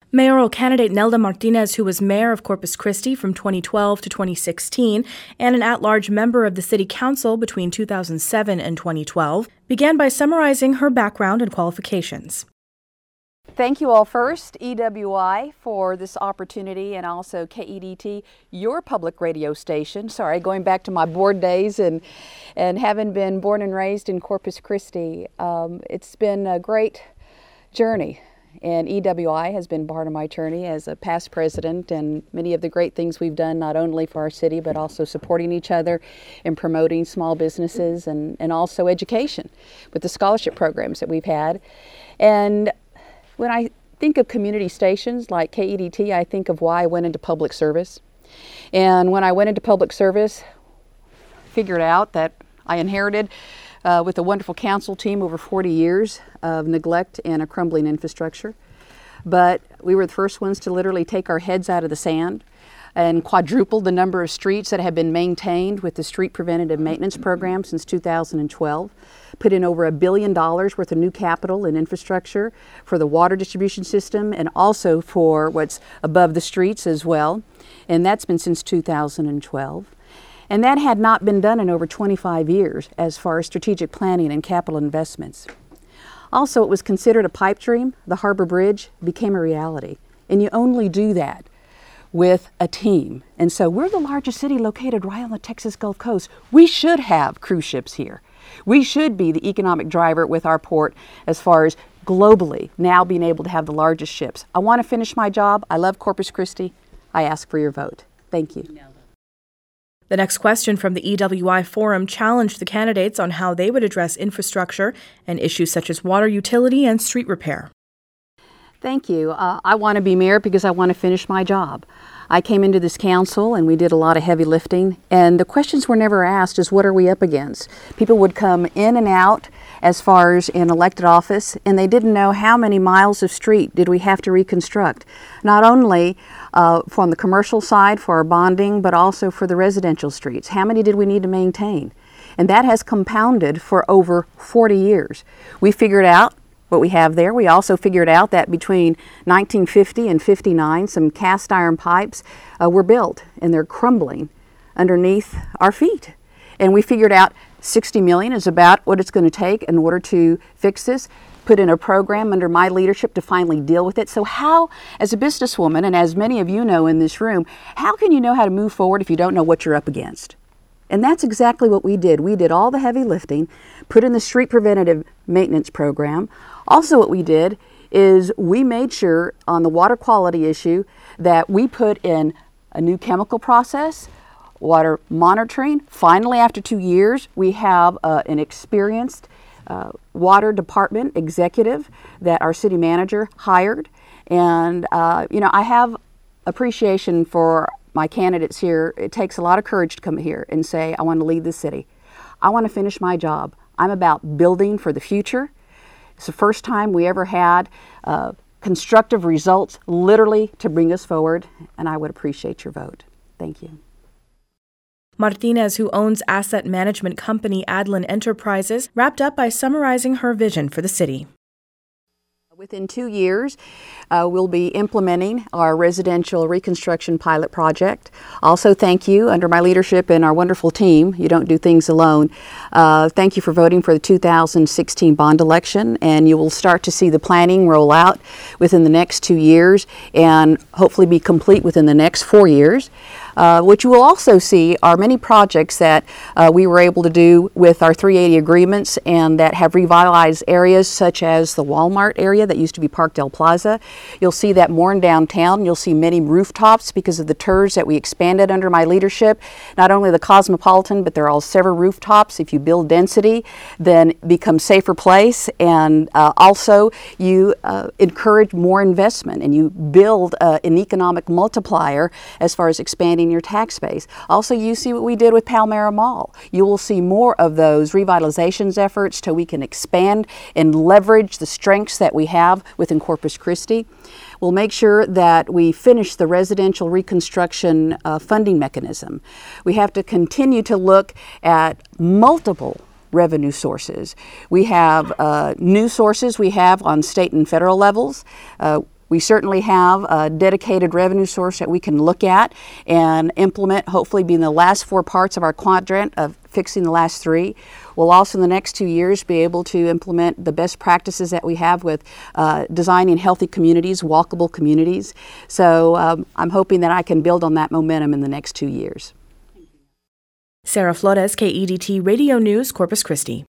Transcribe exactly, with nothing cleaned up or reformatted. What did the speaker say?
Mayoral candidate Nelda Martinez, who was mayor of Corpus Christi from twenty twelve to twenty sixteen and an at-large member of the city council between two thousand seven and twenty twelve, began by summarizing her background and qualifications. Thank you all first, E W I, for this opportunity, and also K E D T, your public radio station. Sorry, going back to my board days and, and having been born and raised in Corpus Christi, um, it's been a great journey. And E W I has been part of my journey as a past president, and many of the great things we've done not only for our city but also supporting each other and promoting small businesses and, and also education with the scholarship programs that we've had. And when I think of community stations like K E D T, I think of why I went into public service. And when I went into public service, figured out that I inherited Uh, with a wonderful council team over forty years of neglect and a crumbling infrastructure. But we were the first ones to literally take our heads out of the sand and quadruple the number of streets that have been maintained with the street preventative maintenance program since two thousand twelve. Put in over a billion dollars worth of new capital and infrastructure for the water distribution system and also for what's above the streets as well. And that's been since two thousand twelve. And that had not been done in over twenty-five years as far as strategic planning and capital investments. Also, it was considered a pipe dream. The Harbor Bridge became a reality. And you only do that with a team. And so we're the largest city located right on the Texas Gulf Coast. We should have cruise ships here. We should be the economic driver with our port as far as globally now being able to have the largest ships. I want to finish my job. I love Corpus Christi. I ask for your vote. Thank you. The next question from the E W I Forum challenged the candidates on how they would address infrastructure and issues such as water utility and street repair. Thank you. Uh, I want to be mayor because I want to finish my job. I came into this council and we did a lot of heavy lifting, and the questions were never asked is what are we up against? People would come in and out as far as in elected office, and they didn't know how many miles of street did we have to reconstruct, not only uh, from the commercial side for our bonding, but also for the residential streets. How many did we need to maintain? And that has compounded for over forty years. We figured out what we have there. We also figured out that between nineteen fifty and fifty-nine, some cast iron pipes uh, were built, and they're crumbling underneath our feet. And we figured out sixty million is about what it's going to take in order to fix this, put in a program under my leadership to finally deal with it. So how, as a businesswoman, and as many of you know in this room, how can you know how to move forward if you don't know what you're up against? And that's exactly what we did. We did all the heavy lifting, put in the street preventative maintenance program. Also what we did is we made sure on the water quality issue that we put in a new chemical process, water monitoring. Finally, after two years, we have uh, an experienced uh, water department executive that our city manager hired. And, uh, you know, I have appreciation for my candidates here. It takes a lot of courage to come here and say, I want to lead the city. I want to finish my job. I'm about building for the future. It's the first time we ever had uh, constructive results literally to bring us forward, and I would appreciate your vote. Thank you. Martinez, who owns asset management company Adlin Enterprises, wrapped up by summarizing her vision for the city. Within two years, uh, we'll be implementing our residential reconstruction pilot project. Also, thank you, under my leadership and our wonderful team, you don't do things alone. Uh, thank you for voting for the two thousand sixteen bond election, and you will start to see the planning roll out within the next two years and hopefully be complete within the next four years. Uh, what you will also see are many projects that uh, we were able to do with our three eighty agreements and that have revitalized areas such as the Walmart area that used to be Parkdale Plaza. You'll see that more in downtown. You'll see many rooftops because of the T E R S that we expanded under my leadership. Not only the Cosmopolitan, but there are all several rooftops. If you build density, then it becomes a safer place, and uh, also you uh, encourage more investment and you build uh, an economic multiplier as far as expanding your tax base. Also, you see what we did with Palmyra Mall. You will see more of those revitalizations efforts till we can expand and leverage the strengths that we have within Corpus Christi. We'll make sure that we finish the residential reconstruction uh, funding mechanism. We have to continue to look at multiple revenue sources. We have uh, new sources we have on state and federal levels. Uh, We certainly have a dedicated revenue source that we can look at and implement, hopefully being the last four parts of our quadrant of fixing the last three. We'll also in the next two years be able to implement the best practices that we have with uh, designing healthy communities, walkable communities. So um, I'm hoping that I can build on that momentum in the next two years. Sarah Flores, K E D T Radio News, Corpus Christi.